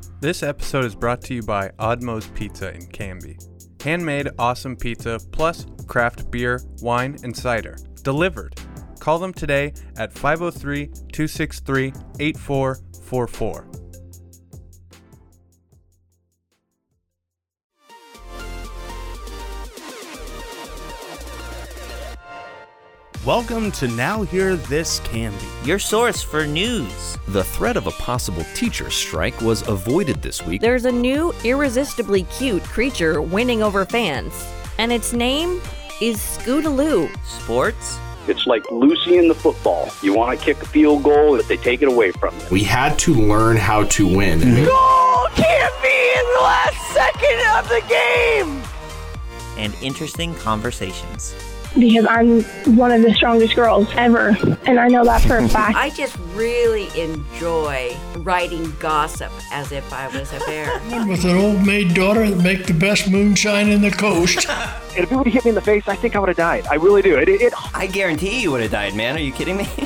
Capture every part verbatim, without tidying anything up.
This episode is brought to you by Oddmo's Pizza in Canby. Handmade awesome pizza plus craft beer, wine, and cider. Delivered. Call them today at five oh three, two six three, eight four four four. Welcome to Now Hear This Canby, your source for news. The threat of a possible teacher strike was avoided this week. There's a new, irresistibly cute creature winning over fans, and its name is Scootaloo. Sports? It's like Lucy in the football. You want to kick a field goal, if they take it away from you. We had to learn how to win. Goal can't be in the last second of the game! And interesting conversations. Because I'm one of the strongest girls ever, and I know that for a fact. I just really enjoy writing gossip as if I was a bear. With an old maid daughter that make the best moonshine in the coast. And if it would have hit me in the face, I think I would have died. I really do. It, it, it... I guarantee you would have died, man. Are you kidding me?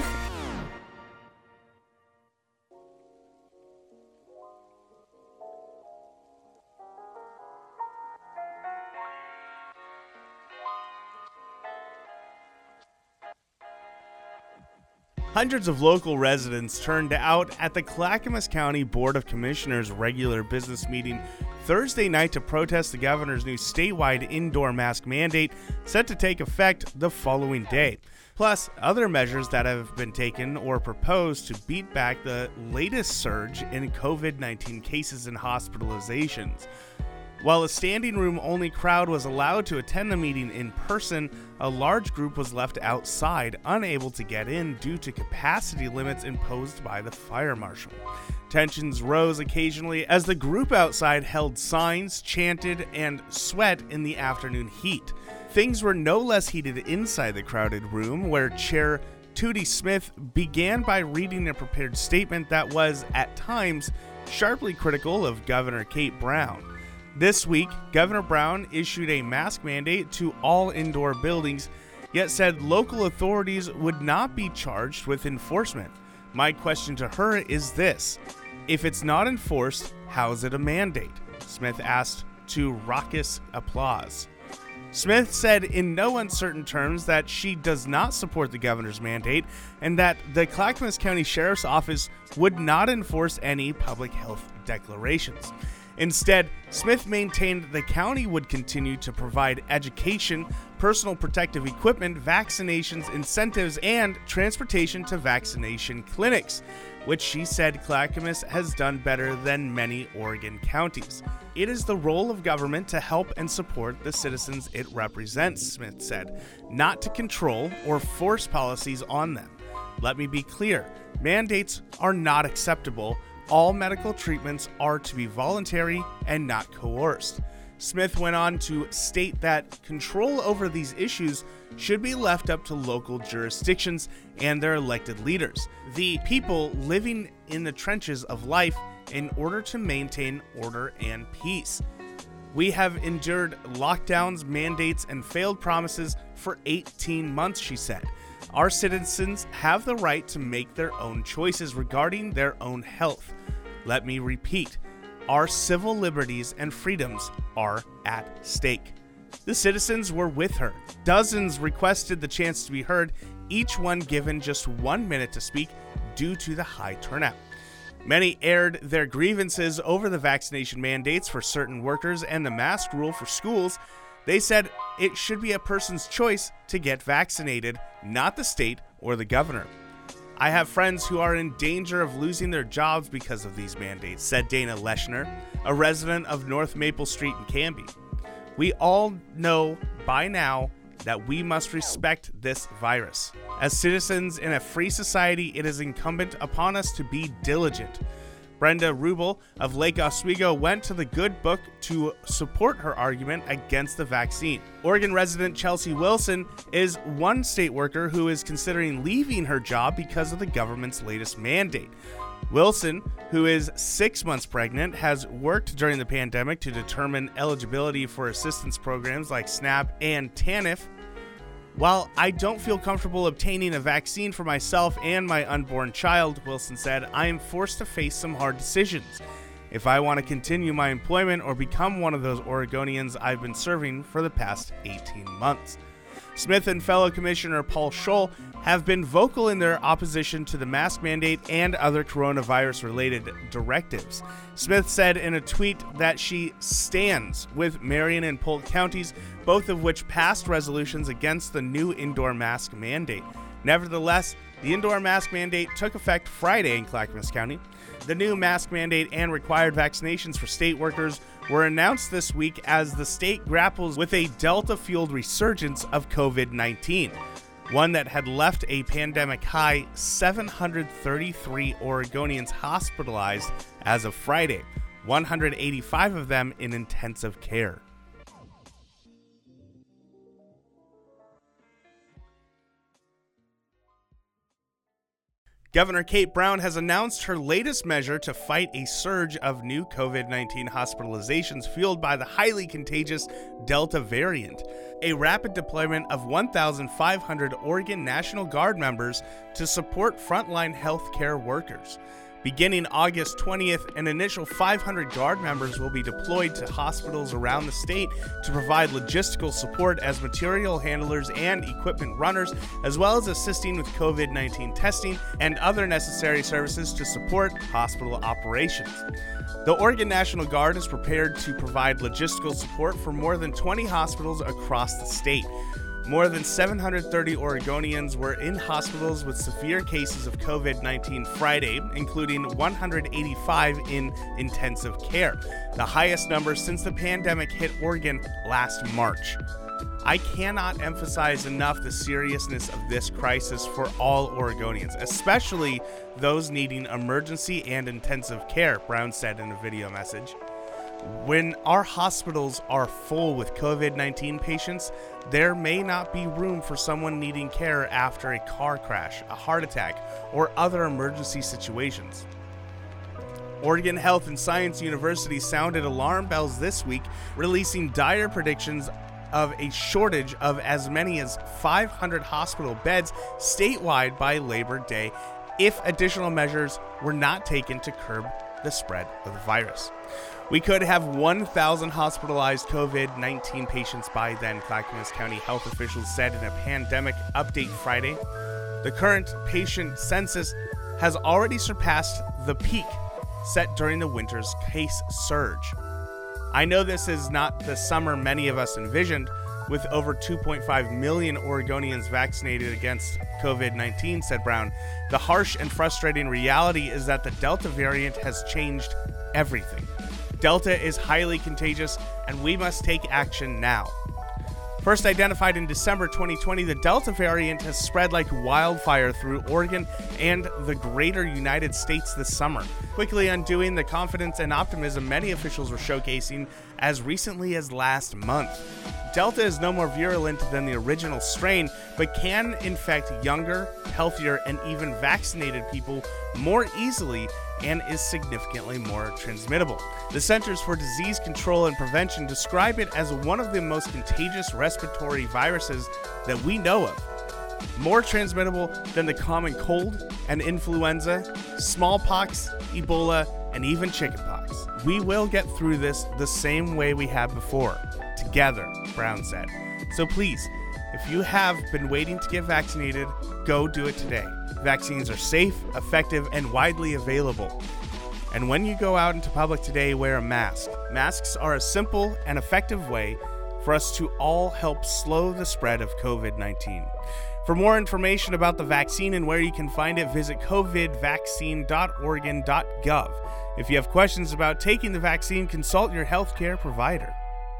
Hundreds of local residents turned out at the Clackamas County Board of Commissioners' regular business meeting Thursday night to protest the governor's new statewide indoor mask mandate set to take effect the following day, plus other measures that have been taken or proposed to beat back the latest surge in covid nineteen cases and hospitalizations. While a standing room only crowd was allowed to attend the meeting in person, a large group was left outside, unable to get in due to capacity limits imposed by the fire marshal. Tensions rose occasionally as the group outside held signs, chanted, and sweat in the afternoon heat. Things were no less heated inside the crowded room, where Chair Tootie Smith began by reading a prepared statement that was, at times, sharply critical of Governor Kate Brown. This week, Governor Brown issued a mask mandate to all indoor buildings, yet said local authorities would not be charged with enforcement. My question to her is this: if it's not enforced, how's it a mandate? Smith asked to raucous applause. Smith said in no uncertain terms that she does not support the governor's mandate and that the Clackamas County Sheriff's Office would not enforce any public health declarations. Instead, Smith maintained the county would continue to provide education, personal protective equipment, vaccinations, incentives, and transportation to vaccination clinics, which she said Clackamas has done better than many Oregon counties. It is the role of government to help and support the citizens it represents, Smith said, not to control or force policies on them. Let me be clear, mandates are not acceptable. All medical treatments are to be voluntary and not coerced. Smith went on to state that control over these issues should be left up to local jurisdictions and their elected leaders, the people living in the trenches of life, in order to maintain order and peace. We have endured lockdowns, mandates, and failed promises for eighteen months, she said. Our citizens have the right to make their own choices regarding their own health. Let me repeat, our civil liberties and freedoms are at stake. The citizens were with her. Dozens requested the chance to be heard, each one given just one minute to speak due to the high turnout. Many aired their grievances over the vaccination mandates for certain workers and the mask rule for schools. They said it should be a person's choice to get vaccinated, not the state or the governor. I have friends who are in danger of losing their jobs because of these mandates, said Dana Leschner, a resident of North Maple Street in Canby. We all know by now that we must respect this virus. As citizens in a free society, it is incumbent upon us to be diligent. Brenda Rubel of Lake Oswego went to the Good Book to support her argument against the vaccine. Oregon resident Chelsea Wilson is one state worker who is considering leaving her job because of the government's latest mandate. Wilson, who is six months pregnant, has worked during the pandemic to determine eligibility for assistance programs like SNAP and TANF. While I don't feel comfortable obtaining a vaccine for myself and my unborn child, Wilson said, I am forced to face some hard decisions. if I want to continue my employment or become one of those Oregonians I've been serving for the past eighteen months. Smith and fellow Commissioner Paul Scholl have been vocal in their opposition to the mask mandate and other coronavirus-related directives. Smith said in a tweet that she stands with Marion and Polk counties, both of which passed resolutions against the new indoor mask mandate. Nevertheless, the indoor mask mandate took effect Friday in Clackamas County. The new mask mandate and required vaccinations for state workers were announced this week as the state grapples with a Delta-fueled resurgence of covid nineteen, one that had left a pandemic high seven hundred thirty-three Oregonians hospitalized as of Friday, one hundred eighty-five of them in intensive care. Governor Kate Brown has announced her latest measure to fight a surge of new covid nineteen hospitalizations fueled by the highly contagious Delta variant, a rapid deployment of one thousand five hundred Oregon National Guard members to support frontline healthcare workers. Beginning August twentieth, an initial five hundred Guard members will be deployed to hospitals around the state to provide logistical support as material handlers and equipment runners, as well as assisting with covid nineteen testing and other necessary services to support hospital operations. The Oregon National Guard is prepared to provide logistical support for more than twenty hospitals across the state. More than seven hundred thirty Oregonians were in hospitals with severe cases of covid nineteen Friday, including one hundred eighty-five in intensive care, the highest number since the pandemic hit Oregon last March. I cannot emphasize enough the seriousness of this crisis for all Oregonians, especially those needing emergency and intensive care, Brown said in a video message. When our hospitals are full with covid nineteen patients, there may not be room for someone needing care after a car crash, a heart attack, or other emergency situations. Oregon Health and Science University sounded alarm bells this week, releasing dire predictions of a shortage of as many as five hundred hospital beds statewide by Labor Day if additional measures were not taken to curb the spread of the virus. We could have one thousand hospitalized covid nineteen patients by then, Clackamas County health officials said in a pandemic update Friday. The current patient census has already surpassed the peak set during the winter's case surge. I know this is not the summer many of us envisioned, with over two point five million Oregonians vaccinated against covid nineteen, said Brown. The harsh and frustrating reality is that the Delta variant has changed everything. Delta is highly contagious, and we must take action now. First identified in December twenty twenty, the Delta variant has spread like wildfire through Oregon and the greater United States this summer, quickly undoing the confidence and optimism many officials were showcasing as recently as last month. Delta is no more virulent than the original strain, but can infect younger, healthier, and even vaccinated people more easily and is significantly more transmittable. The Centers for Disease Control and Prevention describe it as one of the most contagious respiratory viruses that we know of, more transmittable than the common cold and influenza, smallpox, Ebola, and even chickenpox. We will get through this the same way we have before, together, Brown said. So please, if you have been waiting to get vaccinated, go do it today. Vaccines are safe, effective, and widely available. And when you go out into public today, wear a mask. Masks are a simple and effective way for us to all help slow the spread of covid nineteen. For more information about the vaccine and where you can find it, visit covid vaccine dot oregon dot gov. If you have questions about taking the vaccine, consult your healthcare provider.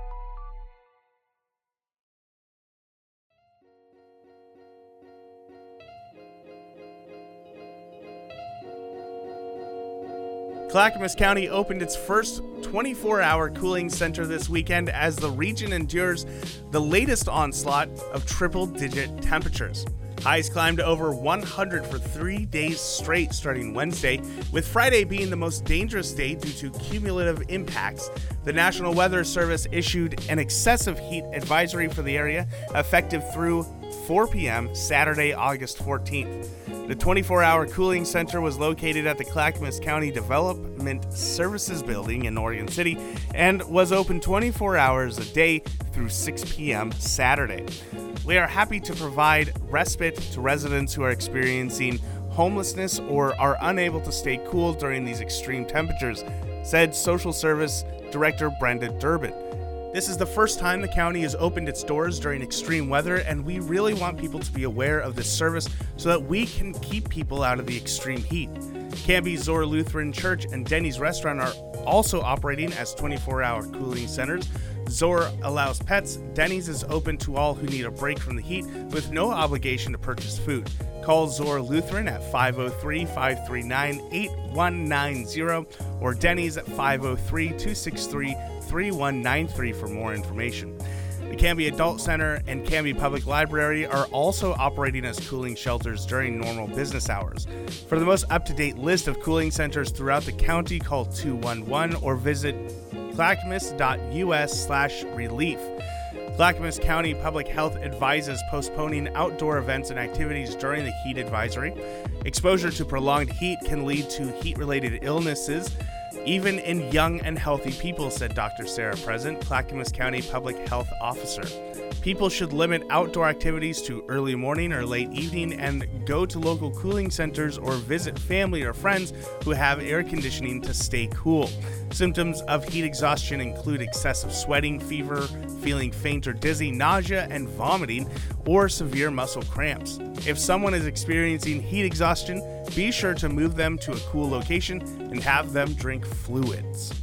Clackamas County opened its first twenty-four hour cooling center this weekend as the region endures the latest onslaught of triple-digit temperatures. Highs climbed to over one hundred for three days straight starting Wednesday, with Friday being the most dangerous day due to cumulative impacts. The National Weather Service issued an excessive heat advisory for the area, effective through four p.m. Saturday, August fourteenth. The twenty-four hour cooling center was located at the Clackamas County Development Services Building in Oregon City and was open twenty-four hours a day through six p.m. Saturday. We are happy to provide respite to residents who are experiencing homelessness or are unable to stay cool during these extreme temperatures, said Social Service Director Brenda Durbin. This is the first time the county has opened its doors during extreme weather, and we really want people to be aware of this service so that we can keep people out of the extreme heat. Canby Zoar Lutheran Church and Denny's Restaurant are also operating as twenty-four hour cooling centers. Zoar allows pets. Denny's is open to all who need a break from the heat with no obligation to purchase food. Call Zoar Lutheran at five oh three, five three nine, eight one nine zero or Denny's at five oh three, two six three, three one nine three for more information. The Canby Adult Center and Canby Public Library are also operating as cooling shelters during normal business hours. For the most up-to-date list of cooling centers throughout the county, call two one one or visit clackamas.us slash relief. Clackamas County Public Health advises postponing outdoor events and activities during the heat advisory. Exposure to prolonged heat can lead to heat-related illnesses, even in young and healthy people, said Doctor Sarah Present, Clackamas County Public Health Officer. People should limit outdoor activities to early morning or late evening and go to local cooling centers or visit family or friends who have air conditioning to stay cool. Symptoms of heat exhaustion include excessive sweating, fever, feeling faint or dizzy, nausea and vomiting, or severe muscle cramps. If someone is experiencing heat exhaustion, be sure to move them to a cool location and have them drink fluids.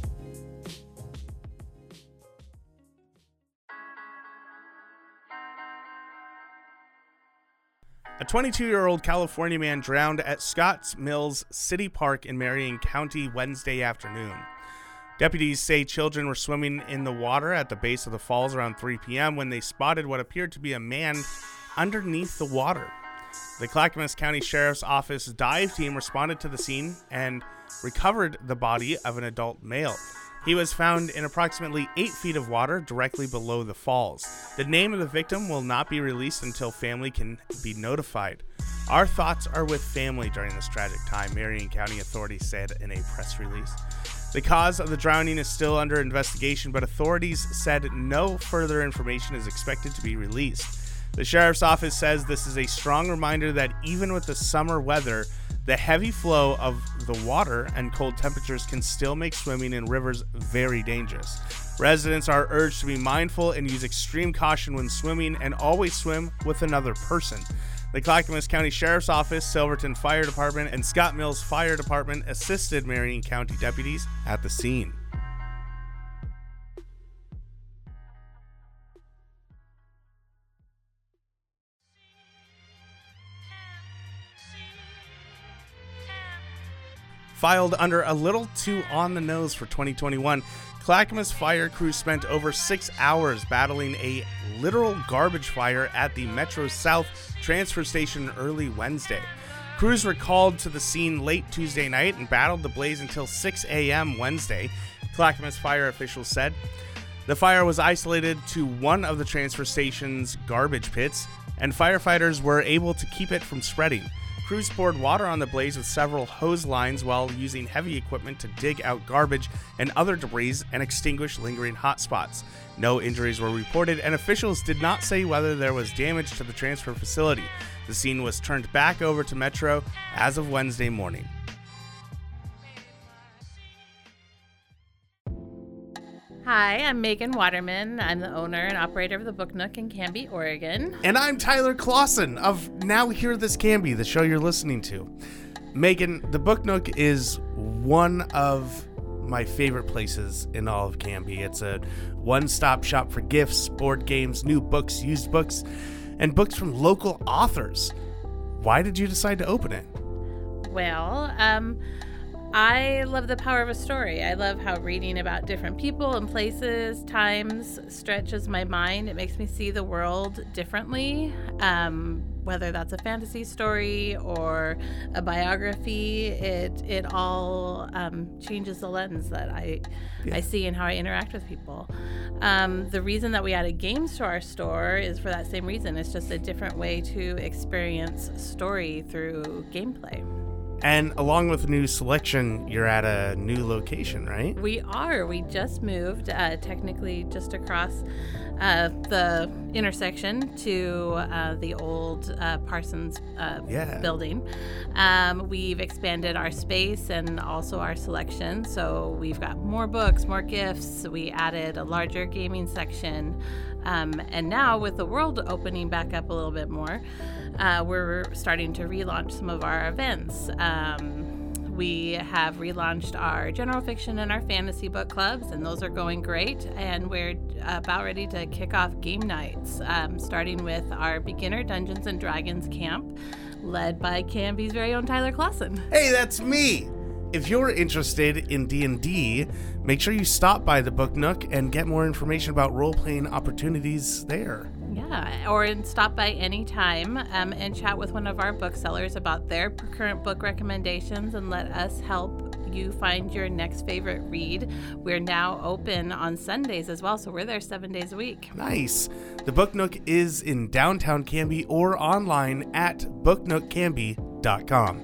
A twenty-two-year-old California man drowned at Scotts Mills City Park in Marion County Wednesday afternoon. Deputies say children were swimming in the water at the base of the falls around three p.m. when they spotted what appeared to be a man underneath the water. The Clackamas County Sheriff's Office dive team responded to the scene and recovered the body of an adult male. He was found in approximately eight feet of water directly below the falls. The name of the victim will not be released until family can be notified. Our thoughts are with family during this tragic time, Marion County authorities said in a press release. The cause of the drowning is still under investigation, but authorities said no further information is expected to be released. The Sheriff's Office says this is a strong reminder that even with the summer weather, the heavy flow of the water and cold temperatures can still make swimming in rivers very dangerous. Residents are urged to be mindful and use extreme caution when swimming and always swim with another person. The Clackamas County Sheriff's Office, Silverton Fire Department, and Scott Mills Fire Department assisted Marion County deputies at the scene. Filed under a little too on the nose for twenty twenty-one, Clackamas fire crews spent over six hours battling a literal garbage fire at the Metro South transfer station early Wednesday. Crews were called to the scene late Tuesday night and battled the blaze until six a.m. Wednesday, Clackamas fire officials said. The fire was isolated to one of the transfer station's garbage pits, and firefighters were able to keep it from spreading. Crews poured water on the blaze with several hose lines while using heavy equipment to dig out garbage and other debris and extinguish lingering hot spots. No injuries were reported, and officials did not say whether there was damage to the transfer facility. The scene was turned back over to Metro as of Wednesday morning. Hi, I'm Megan Waterman. I'm the owner and operator of the Book Nook in Canby, Oregon. And I'm Tyler Clausen of Now Hear This Canby, the show you're listening to. Megan, the Book Nook is one of my favorite places in all of Canby. It's a one-stop shop for gifts, board games, new books, used books, and books from local authors. Why did you decide to open it? Well, um... I love the power of a story. I love how reading about different people and places, times, stretches my mind. It makes me see the world differently. Um, whether that's a fantasy story or a biography, it it all um, changes the lens that I yeah. I see and how I interact with people. Um, the reason that we added games to our store is for that same reason. It's just a different way to experience story through gameplay. And along with new selection, you're at a new location, right? We are. We just moved, uh, technically just across uh, the intersection to uh, the old uh, Parsons uh, yeah. building. Um, we've expanded our space and also our selection. So we've got more books, more gifts. We added a larger gaming section. Um, and now with the world opening back up a little bit more, uh, we're starting to relaunch some of our events. Um, we have relaunched our general fiction and our fantasy book clubs, and those are going great. And we're about ready to kick off game nights, um, starting with our beginner Dungeons and Dragons camp, led by Canby's very own Tyler Clausen. Hey, that's me! If you're interested in D and D, make sure you stop by the Book Nook and get more information about role-playing opportunities there. Yeah, or stop by anytime um, and chat with one of our booksellers about their current book recommendations and let us help you find your next favorite read. We're now open on Sundays as well, so we're there seven days a week. Nice. The Book Nook is in downtown Canby or online at book nook canby dot com.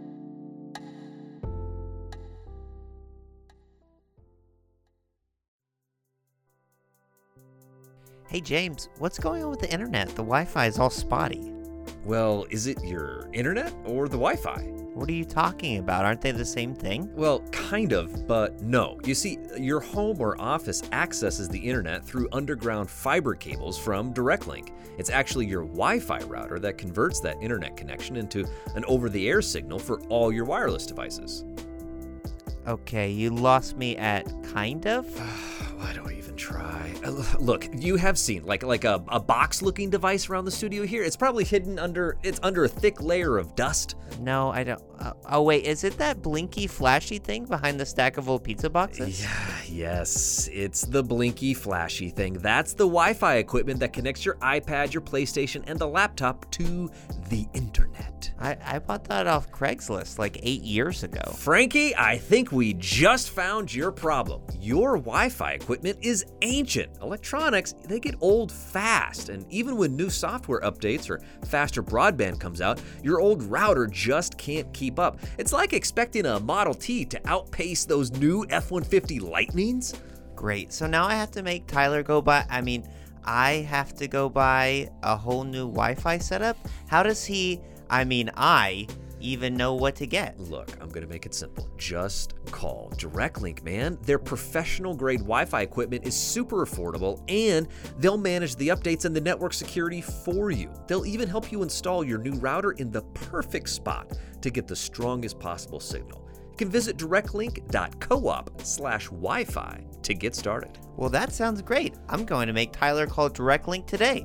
Hey, James, what's going on with the internet? The Wi-Fi is all spotty. Well, is it your internet or the Wi-Fi? What are you talking about? Aren't they the same thing? Well, kind of, but no. You see, your home or office accesses the internet through underground fiber cables from DirectLink. It's actually your Wi-Fi router that converts that internet connection into an over-the-air signal for all your wireless devices. Okay, you lost me at kind of? Why do I even try? Uh, look, you have seen like like a, a box-looking device around the studio here. It's probably hidden under it's under a thick layer of dust. No, I don't. Uh, oh wait, is it that blinky, flashy thing behind the stack of old pizza boxes? Yeah, yes, it's the blinky, flashy thing. That's the Wi-Fi equipment that connects your iPad, your PlayStation, and the laptop to the internet. I, I bought that off Craigslist like eight years ago. Frankie, I think we just found your problem. Your Wi-Fi equipment is ancient. Electronics, they get old fast, and even when new software updates or faster broadband comes out, your old router just can't keep up. It's like expecting a Model T to outpace those new F one fifty Lightnings. Great, so now I have to make Tyler go buy, I mean, I have to go buy a whole new Wi-Fi setup? How does he, I mean, I even know what to get? Look, I'm gonna make it simple. Just call DirectLink, man. Their professional grade Wi-Fi equipment is super affordable, and they'll manage the updates and the network security for you. They'll even help you install your new router in the perfect spot to get the strongest possible signal. You can visit directlink.coop slash Wi-Fi to get started. Well, that sounds great. I'm going to make Tyler call DirectLink today.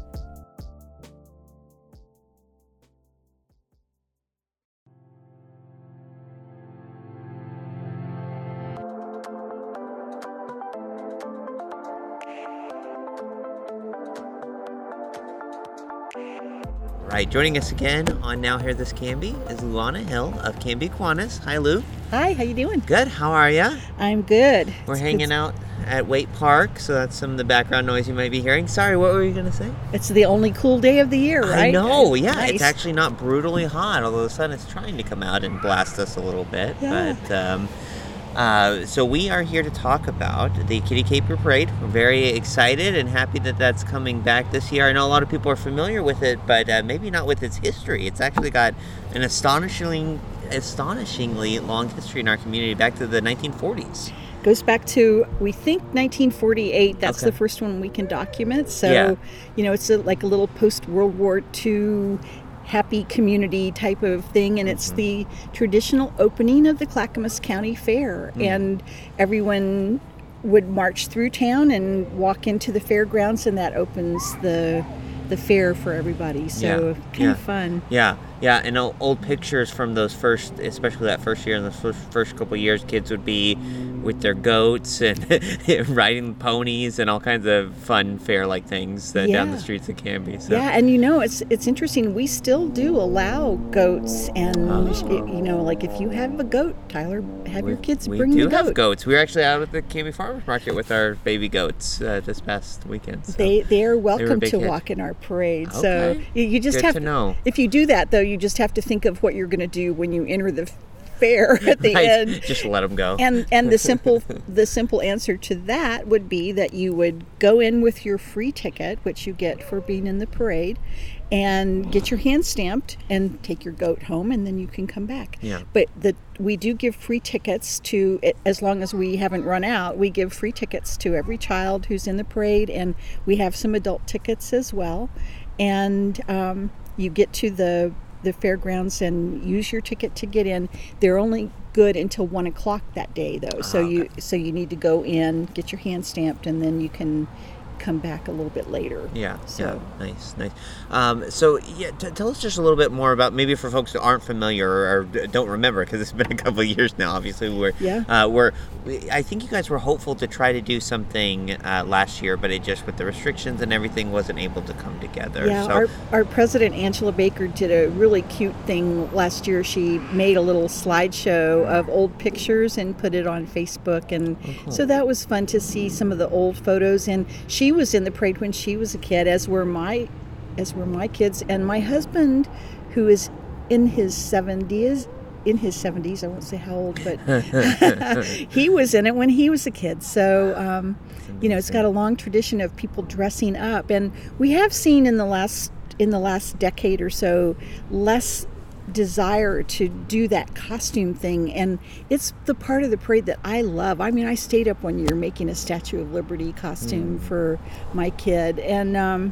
Right, joining us again on Now Hear This Canby is Luana Hill of Canby Kiwanis. Hi, Lou. Hi, how you doing? Good, how are ya? I'm good. We're it's hanging good. out at Waite Park, so that's some of the background noise you might be hearing. Sorry, what were you going to say? It's the only cool day of the year, right? I know, yeah. Nice. It's actually not brutally hot, although the sun is trying to come out and blast us a little bit. Yeah. But um, uh, so we are here to talk about the Kitty Caper Parade. We're very excited and happy that that's coming back this year. I know a lot of people are familiar with it, but uh, maybe not with its history. It's actually got an astonishingly, astonishingly long history in our community, back to the nineteen forties. Goes back to, we think, nineteen forty-eight. That's Okay. the first one we can document. So, Yeah. you know, it's a, like a little post-World War Two happy community type of thing. And it's Mhm. the traditional opening of the Clackamas County Fair. Mm. And everyone would march through town and walk into the fairgrounds, and that opens the the fair for everybody. So Yeah, kind yeah. of fun. Yeah. Yeah, and old pictures from those first, especially that first year and the first, first couple of years, kids would be with their goats and riding ponies and all kinds of fun fair-like things that, yeah. down the streets of Canby. So. Yeah, and you know, it's it's interesting. We still do allow goats, and oh. you know, like if you have a goat, Tyler, have we, your kids we bring the the goat. We do have goats. We were actually out at the Canby Farmers Market with our baby goats uh, this past weekend. So they they are welcome they to hit. walk in our parade. Okay. So you, you just Good have to know. If you do that, though, you just have to think of what you're going to do when you enter the fair at the right. end. Just let them go. And and the simple the simple answer to that would be that you would go in with your free ticket, which you get for being in the parade, and get your hand stamped and take your goat home, and then you can come back. Yeah. But the we do give free tickets to, as long as we haven't run out, we give free tickets to every child who's in the parade, and we have some adult tickets as well. And um, you get to the the fairgrounds and use your ticket to get in. They're only good until one o'clock that day, though. So oh, okay. you so you need to go in, get your hand stamped, and then you can come back a little bit later. Yeah. So yeah. Nice. Nice. Um, so yeah, t- tell us just a little bit more about, maybe for folks who aren't familiar or, or don't remember, because it's been a couple of years now. Obviously, we're yeah. Uh, we're we, I think you guys were hopeful to try to do something uh, last year, but it just, with the restrictions and everything, wasn't able to come together. Yeah. So, our our president Angela Baker did a really cute thing last year. She made a little slideshow of old pictures and put it on Facebook, and oh, cool. so that was fun to see some of the old photos. And she was in the parade when she was a kid, as were my as were my kids, and my husband, who is in his seventies in his seventies I won't say how old, but he was in it when he was a kid. So um, you know, it's got a long tradition of people dressing up, and we have seen in the last in the last decade or so less desire to do that costume thing, and it's the part of the parade that I love. I mean, I stayed up one year making a Statue of Liberty costume mm. for my kid, and um,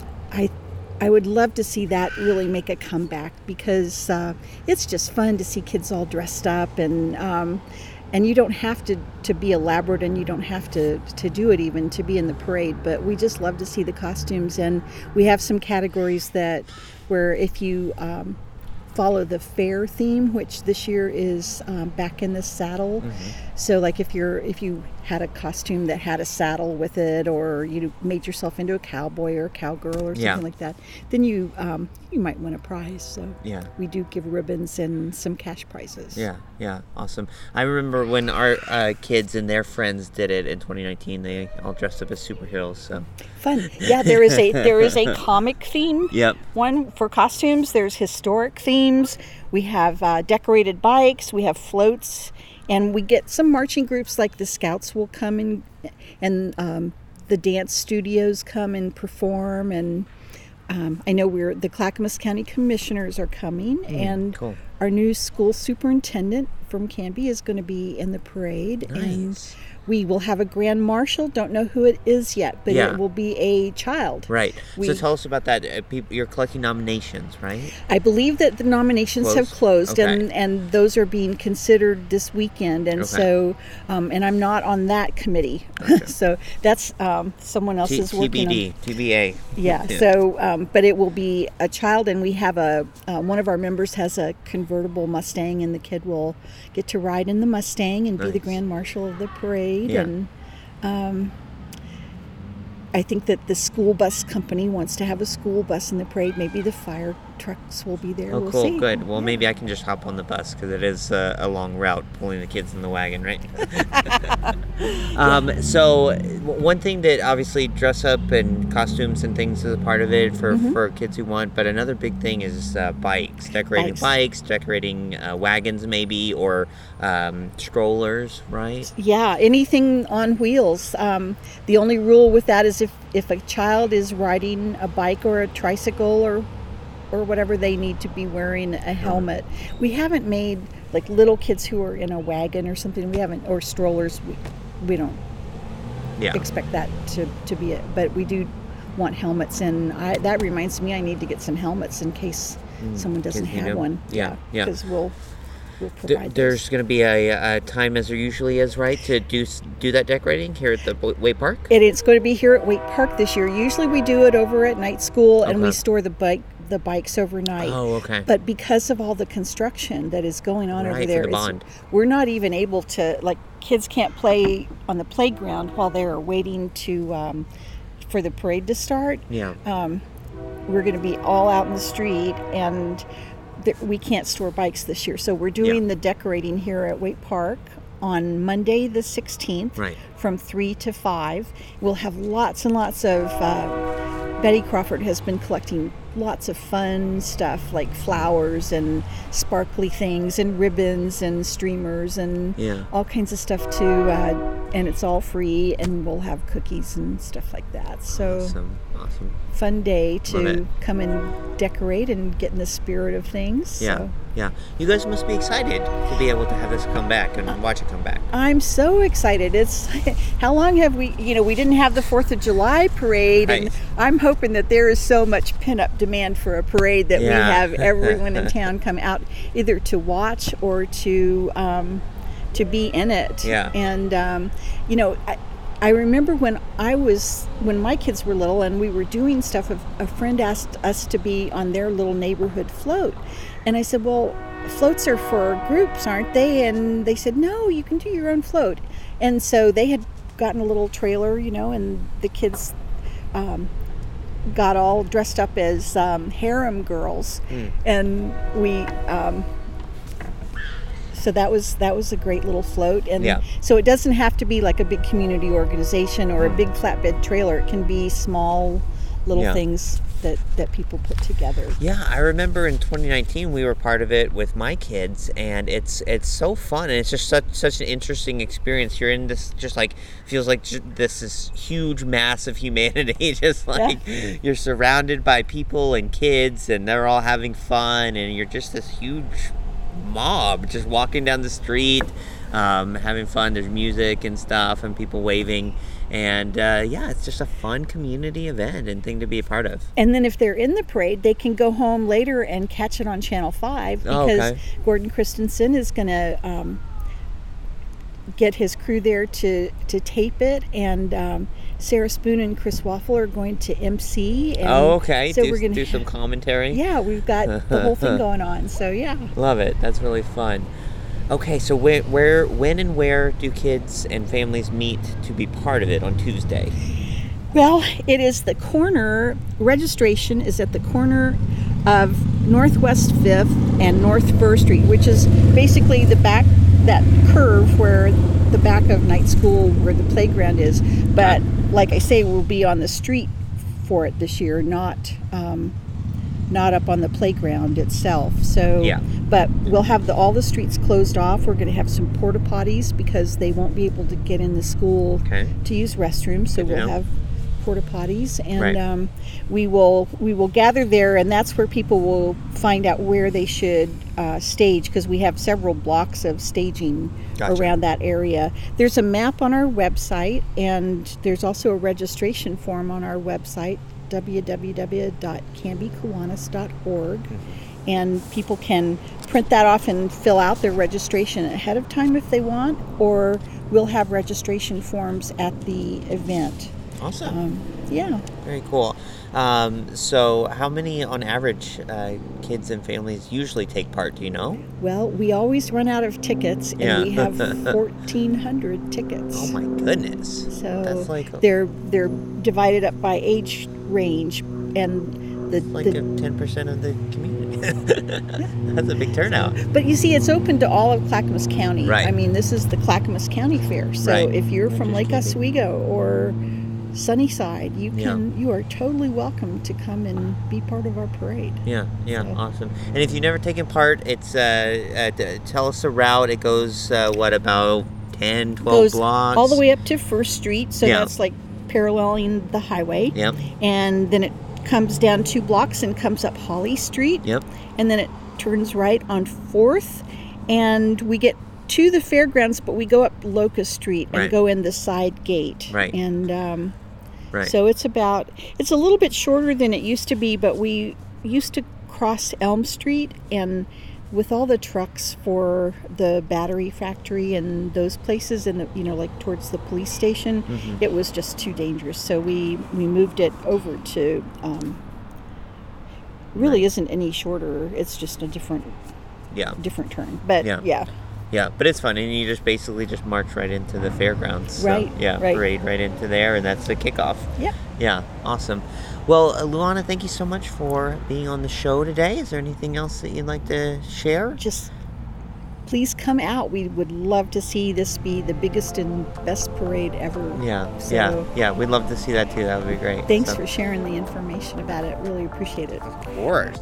I I would love to see that really make a comeback, because uh, it's just fun to see kids all dressed up, and um, and you don't have to, to be elaborate, and you don't have to, to do it even to be in the parade, but we just love to see the costumes. And we have some categories that where if you um, follow the fair theme, which this year is um, back in the saddle. Mm-hmm. So like if you're if you had a costume that had a saddle with it, or you made yourself into a cowboy or a cowgirl or something yeah. like that, then you um, you might win a prize. So yeah. we do give ribbons and some cash prizes. Yeah, yeah, awesome. I remember when our uh, kids and their friends did it in twenty nineteen. They all dressed up as superheroes. So fun. Yeah, there is a there is a comic theme. Yep. One for costumes. There's historic themes. We have uh, decorated bikes. We have floats. And we get some marching groups, like the Scouts will come in, and um, the dance studios come and perform. And um, I know we're the Clackamas County Commissioners are coming, mm, and cool. Our new school superintendent from Canby is going to be in the parade. Nice. And we will have a grand marshal. Don't know who it is yet, but yeah. it will be a child. Right. We, so tell us about that. Uh, people, you're collecting nominations, right? I believe that the nominations Closed? have closed, okay. and, and those are being considered this weekend. And okay. so, um, and I'm not on that committee, okay. so that's um, someone else T- is working T B D, on. T B A. Yeah. yeah. So, um, but it will be a child, and we have a uh, one of our members has a convertible Mustang, and the kid will get to ride in the Mustang and nice. be the grand marshal of the parade. Yeah. And Um, I think that the school bus company wants to have a school bus in the parade. Maybe the fire trucks will be there. Oh, we'll cool. See. Good. Well, yeah. maybe I can just hop on the bus, because it is uh, a long route pulling the kids in the wagon, right? um, so one thing that obviously dress up and costumes and things is a part of it for, mm-hmm. for kids who want, but another big thing is uh, bikes. Decorating bikes, bikes decorating uh, wagons maybe, or um, strollers, right? Yeah, anything on wheels. Um, the only rule with that is if, if a child is riding a bike or a tricycle or or whatever, they need to be wearing a helmet. We haven't made like little kids who are in a wagon or something. We haven't, or strollers. We, we don't yeah. expect that to, to be it. But we do want helmets, and I, that reminds me I need to get some helmets in case mm, someone doesn't have know. one. Yeah, yeah. Because yeah. we'll we'll D- provide. there's going to be a, a time, as there usually is, right, to do do that decorating here at the Waite Park. And it's going to be here at Waite Park this year. Usually we do it over at night school, and okay. we store the bike the bikes overnight. Oh, okay. But because of all the construction that is going on Right, over for there, the it's- bond. we're not even able to, like, kids can't play on the playground while they're waiting to um, for the parade to start. Yeah. Um, we're going to be all out in the street, and th- we can't store bikes this year. So we're doing Yeah. the decorating here at Waite Park on Monday the sixteenth Right. from three to five. We'll have lots and lots of, uh, Betty Crawford has been collecting lots of fun stuff like flowers and sparkly things and ribbons and streamers and Yeah. all kinds of stuff too. Uh, and it's all free, and we'll have cookies and stuff like that. So Awesome. Awesome. fun day Love to it. come and decorate and get in the spirit of things. Yeah. So Yeah. You guys must be excited to be able to have this come back and watch it come back. I'm so excited. It's how long have we, you know, we didn't have the fourth of July parade, and Right. I'm hoping that there is so much pin-up demand for a parade that we Yeah. have everyone in town come out either to watch or to um, to be in it. Yeah. And um, you know, I, I remember when I was when my kids were little and we were doing stuff. A, a friend asked us to be on their little neighborhood float, and I said, "Well, floats are for groups, aren't they?" And they said, "No, you can do your own float." And so they had gotten a little trailer, you know, and the kids um, got all dressed up as um, harem girls, Mm. and we. Um, So that was that was a great little float, and Yeah. so it doesn't have to be like a big community organization or a big flatbed trailer. It can be small little Yeah. things that, that people put together. Yeah, I remember in twenty nineteen we were part of it with my kids, and it's it's so fun, and it's just such such an interesting experience. You're in this just like feels like ju- this is huge mass of humanity, just like you're surrounded by people and kids, and they're all having fun, and you're just this huge mob just walking down the street, um, having fun. There's music and stuff, and people waving. And uh, yeah, it's just a fun community event and thing to be a part of. And then if they're in the parade, they can go home later and catch it on Channel five Oh, because okay. Gordon Christensen is going to um, get his crew there to, to tape it. And um, Sarah Spoon and Chris Waffle are going to M C. And Oh, okay. So do, we're gonna, do some commentary. Yeah, we've got the whole thing going on. So yeah. Love it. That's really fun. Okay, so where, where, when and where do kids and families meet to be part of it on Tuesday? Well, it is the corner, registration is at the corner of Northwest fifth and North Fur Street, which is basically the back, that curve where the back of night school where the playground is. But like I say, we'll be on the street for it this year, not um, not up on the playground itself. So, Yeah. but we'll have the, all the streets closed off. We're going to have some porta potties because they won't be able to get in the school Okay. to use restrooms. So Good to we'll know. have porta potties, and Right. um, we will we will gather there, and that's where people will find out where they should uh, stage, because we have several blocks of staging Gotcha. around that area. There's a map on our website, and there's also a registration form on our website, w w w dot canby kiwanis dot org. And people can print that off and fill out their registration ahead of time if they want, or we'll have registration forms at the event. Awesome. Um, yeah. Very cool. Um, so how many on average uh, kids and families usually take part, do you know? Well, we always run out of tickets, and Yeah. we have fourteen hundred tickets. Oh my goodness. So That's like a, they're they're divided up by age range, and the, like the a ten percent of the community. That's a big turnout. But you see, it's open to all of Clackamas County. Right. I mean, this is the Clackamas County Fair. So Right. if you're from Lake Oswego or Sunnyside, you can you are totally welcome to come and be part of our parade. Yeah, yeah, So- awesome. And if you've never taken part, it's uh, uh t- tell us the route. It goes uh, what about ten, twelve Goes blocks? all the way up to First Street, so Yeah. that's like paralleling the highway. Yep. And then it comes down two blocks and comes up Holly Street. Yep. And then it turns right on Fourth, and we get to the fairgrounds, but we go up Locust Street and Right. go in the side gate. Right. And um, Right. so it's about it's a little bit shorter than it used to be, but we used to cross Elm Street, and with all the trucks for the battery factory and those places, and the, you know, like towards the police station, Mhm. it was just too dangerous. So we we moved it over to um, really isn't any shorter. It's just a different, yeah, different turn. But yeah. yeah. Yeah, but it's fun, and you just basically just march right into the fairgrounds. So, right. Yeah, right. parade right into there, and that's the kickoff. Yeah. Yeah, awesome. Well, uh, Luana, thank you so much for being on the show today. Is there anything else that you'd like to share? Just please come out. We would love to see this be the biggest and best parade ever. Yeah, so, yeah, yeah. We'd love to see that too. That would be great. Thanks so. for sharing the information about it. Really appreciate it. Of course.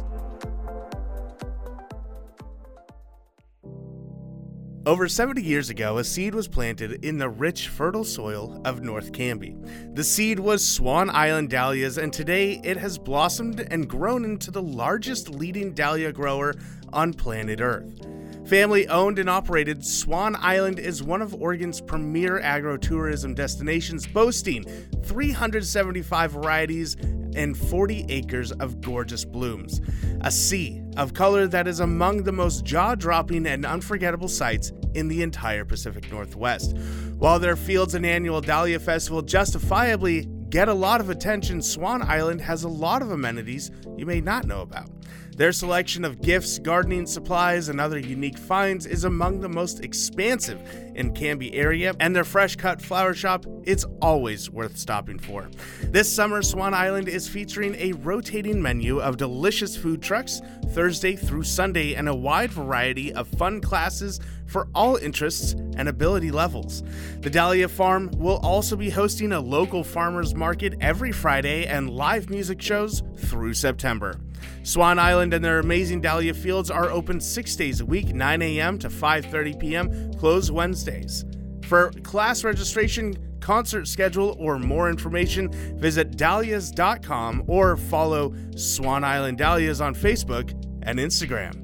Over seventy years ago, a seed was planted in the rich, fertile soil of North Canby. The seed was Swan Island dahlias, and today it has blossomed and grown into the largest leading dahlia grower on planet Earth. Family owned and operated, Swan Island is one of Oregon's premier agro-tourism destinations, boasting three hundred seventy-five varieties and forty acres of gorgeous blooms. A sea of color that is among the most jaw-dropping and unforgettable sights in the entire Pacific Northwest. While their Fields and annual Dahlia Festival justifiably get a lot of attention, Swan Island has a lot of amenities you may not know about. Their selection of gifts, gardening supplies, and other unique finds is among the most expansive in Canby area, and their fresh-cut flower shop is always worth stopping for. This summer, Swan Island is featuring a rotating menu of delicious food trucks Thursday through Sunday and a wide variety of fun classes for all interests and ability levels. The Dahlia Farm will also be hosting a local farmers market every Friday and live music shows through September. Swan Island and their amazing dahlia fields are open six days a week, nine a.m. to five thirty p.m., closed Wednesdays. For class registration, concert schedule, or more information, visit dahlias dot com or follow Swan Island Dahlias on Facebook and Instagram.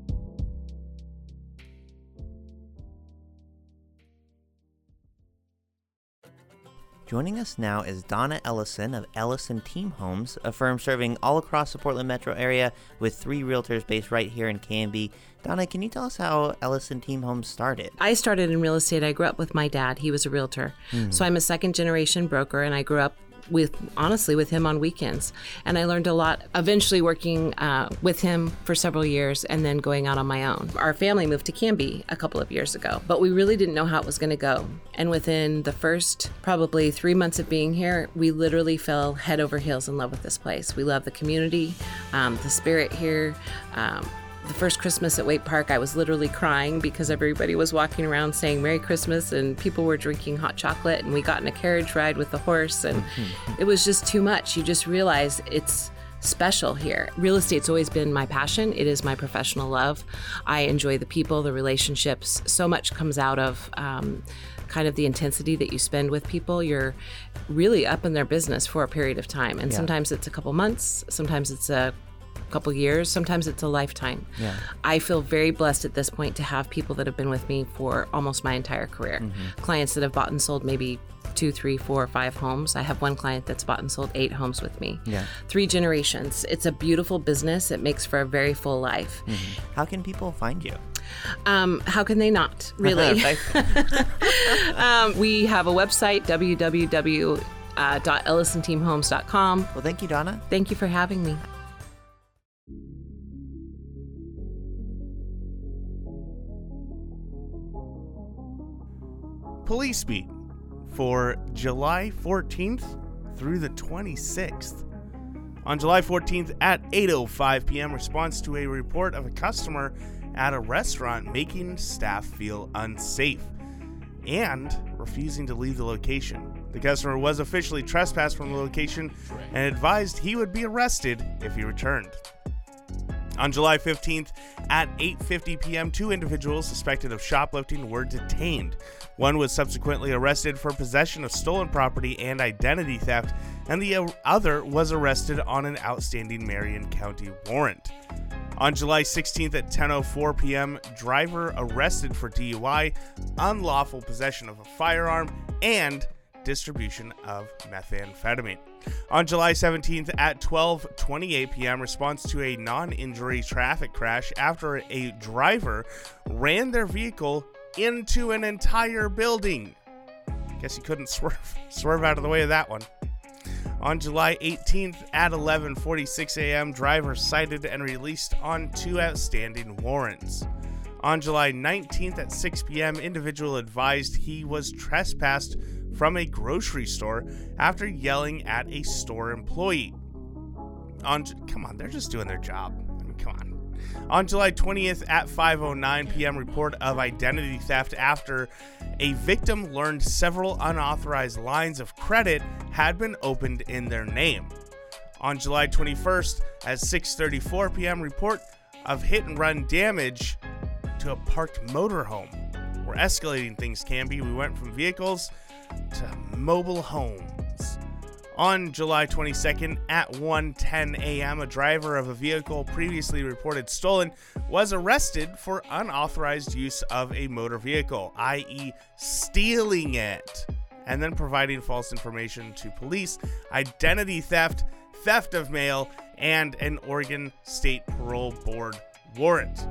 Joining us now is Donna Ellison of Ellison Team Homes, a firm serving all across the Portland metro area with three realtors based right here in Canby. Donna, can you tell us how Ellison Team Homes started? I started in real estate. I grew up with my dad. He was a realtor. Mm. So I'm a second generation broker, and I grew up with, honestly, with him on weekends. And I learned a lot, eventually working uh, with him for several years and then going out on my own. Our family moved to Canby a couple of years ago, but we really didn't know how it was going to go. And within the first probably three months of being here, we literally fell head over heels in love with this place. We love the community, um, the spirit here. Um, The first Christmas at Waite Park, I was literally crying because everybody was walking around saying Merry Christmas and people were drinking hot chocolate, and we got in a carriage ride with the horse, and it was just too much. You just realize it's special here. Real estate's always been my passion. It is my professional love. I enjoy the people, the relationships. So much comes out of um, kind of the intensity that you spend with people. You're really up in their business for a period of time, and yeah. sometimes it's a couple months, sometimes it's a couple years, sometimes it's a lifetime. Yeah. I feel very blessed at this point to have people that have been with me for almost my entire career. Mm-hmm. Clients that have bought and sold maybe two, three, four, five homes. I have one client that's bought and sold eight homes with me. Yeah. Three generations. It's a beautiful business. It makes for a very full life. Mm-hmm. How can people find you? Um, how can they not, really? um, we have a website, w w w dot ellison team homes dot com. Well, thank you, Donna. Thank you for having me. Police Beat for July fourteenth through the twenty-sixth. On July fourteenth at eight oh five p.m., response to a report of a customer at a restaurant making staff feel unsafe and refusing to leave the location. The customer was officially trespassed from the location and advised he would be arrested if he returned. On July fifteenth at eight fifty p.m., two individuals suspected of shoplifting were detained. One was subsequently arrested for possession of stolen property and identity theft, and the other was arrested on an outstanding Marion County warrant. On July sixteenth at ten oh four p.m., driver arrested for D U I, unlawful possession of a firearm, and distribution of methamphetamine. On July seventeenth at twelve twenty-eight p.m., response to a non-injury traffic crash after a driver ran their vehicle into an entire building. Guess he couldn't swerve, swerve out of the way of that one. On July eighteenth at eleven forty-six a.m., driver cited and released on two outstanding warrants. On July nineteenth at six p.m., individual advised he was trespassed from a grocery store after yelling at a store employee. On come on, they're just doing their job. I mean, come on. On July twentieth at five oh nine p.m., report of identity theft after a victim learned several unauthorized lines of credit had been opened in their name. On July twenty-first at six thirty-four p.m., report of hit and run damage to a parked motorhome. We're escalating things, Canby. We went from vehicles to mobile homes. On July twenty-second at one ten a.m., a driver of a vehicle previously reported stolen was arrested for unauthorized use of a motor vehicle, that is stealing it, and then providing false information to police, identity theft, theft of mail, and an Oregon State Parole Board warrant.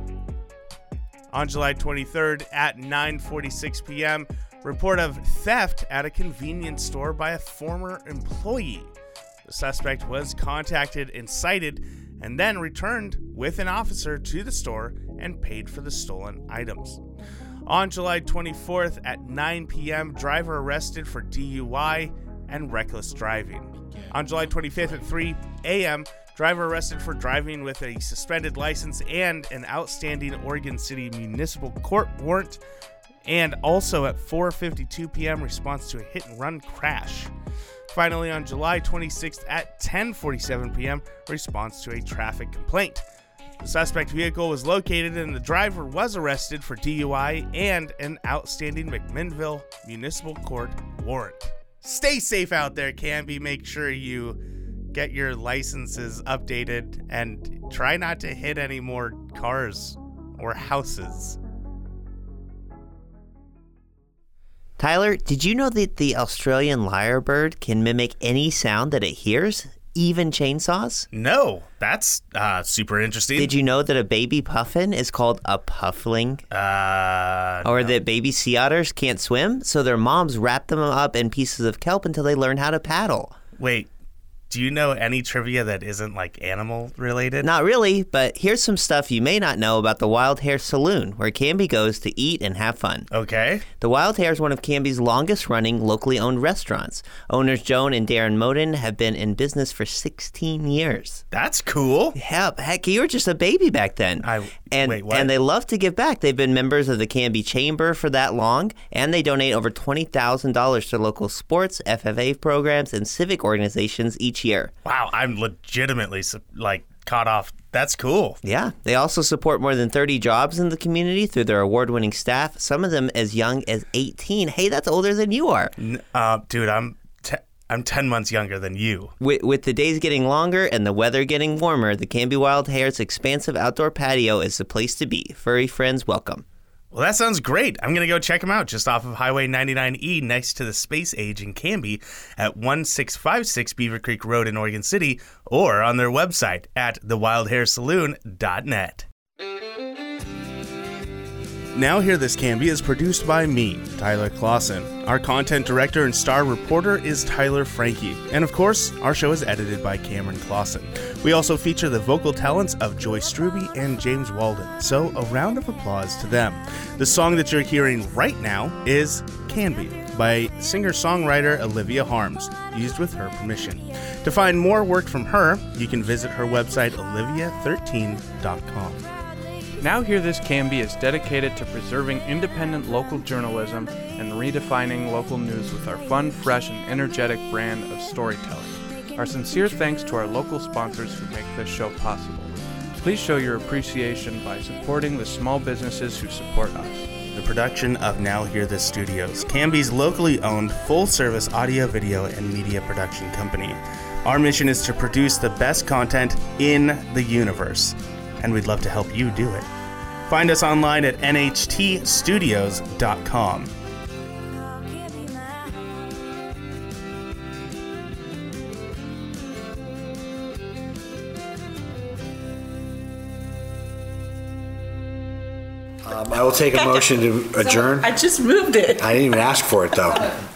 On July twenty-third at nine forty-six p.m., report of theft at a convenience store by a former employee. The suspect was contacted and cited and then returned with an officer to the store and paid for the stolen items. On July twenty-fourth at nine p.m., driver arrested for D U I and reckless driving. On July twenty-fifth at three a.m., driver arrested for driving with a suspended license and an outstanding Oregon City Municipal Court warrant. And also at four fifty-two p.m., response to a hit-and-run crash. Finally, on July twenty-sixth at ten forty-seven p.m., response to a traffic complaint. The suspect vehicle was located and the driver was arrested for D U I and an outstanding McMinnville Municipal Court warrant. Stay safe out there, Canby. Make sure you get your licenses updated and try not to hit any more cars or houses. Tyler, did you know that the Australian lyrebird can mimic any sound that it hears, even chainsaws? No, that's uh, super interesting. Did you know that a baby puffin is called a puffling? Uh, or no. that baby sea otters can't swim, so their moms wrap them up in pieces of kelp until they learn how to paddle? Wait. Do you know any trivia that isn't, like, animal related? Not really, but here's some stuff you may not know about the Wild Hare Saloon, where Canby goes to eat and have fun. Okay. The Wild Hare is one of Canby's longest-running, locally owned restaurants. Owners Joan and Darren Moden have been in business for sixteen years. That's cool. Yeah, heck, you were just a baby back then. I and, wait, what? And they love to give back. They've been members of the Canby Chamber for that long, and they donate over twenty thousand dollars to local sports, F F A programs, and civic organizations each year. Wow, I'm legitimately, like, caught off. That's cool. Yeah. They also support more than thirty jobs in the community through their award-winning staff, some of them as young as eighteen. Hey, that's older than you are. Uh, dude, I'm te- I'm ten months younger than you. With, with the days getting longer and the weather getting warmer, the Canby Wild Hare's expansive outdoor patio is the place to be. Furry friends welcome. Well, that sounds great. I'm going to go check them out just off of Highway ninety-nine E next to the Space Age in Canby at one six five six Beaver Creek Road in Oregon City, or on their website at the wild hare saloon dot net. Now Hear This Canby is produced by me, Tyler Clausen. Our content director and star reporter is Tyler Frankie. And of course, our show is edited by Cameron Clausen. We also feature the vocal talents of Joyce Struby and James Walden. So a round of applause to them. The song that you're hearing right now is Canby by singer-songwriter Olivia Harms, used with her permission. To find more work from her, you can visit her website olivia thirteen dot com. Now Hear This Canby is dedicated to preserving independent local journalism and redefining local news with our fun, fresh, and energetic brand of storytelling. Our sincere thanks to our local sponsors who make this show possible. Please show your appreciation by supporting the small businesses who support us. The production of Now Hear This Studios, Canby's locally owned full-service audio, video, and media production company. Our mission is to produce the best content in the universe, and we'd love to help you do it. Find us online at N H T studios dot com. Um, I will take a motion to adjourn. I just moved it. I didn't even ask for it, though.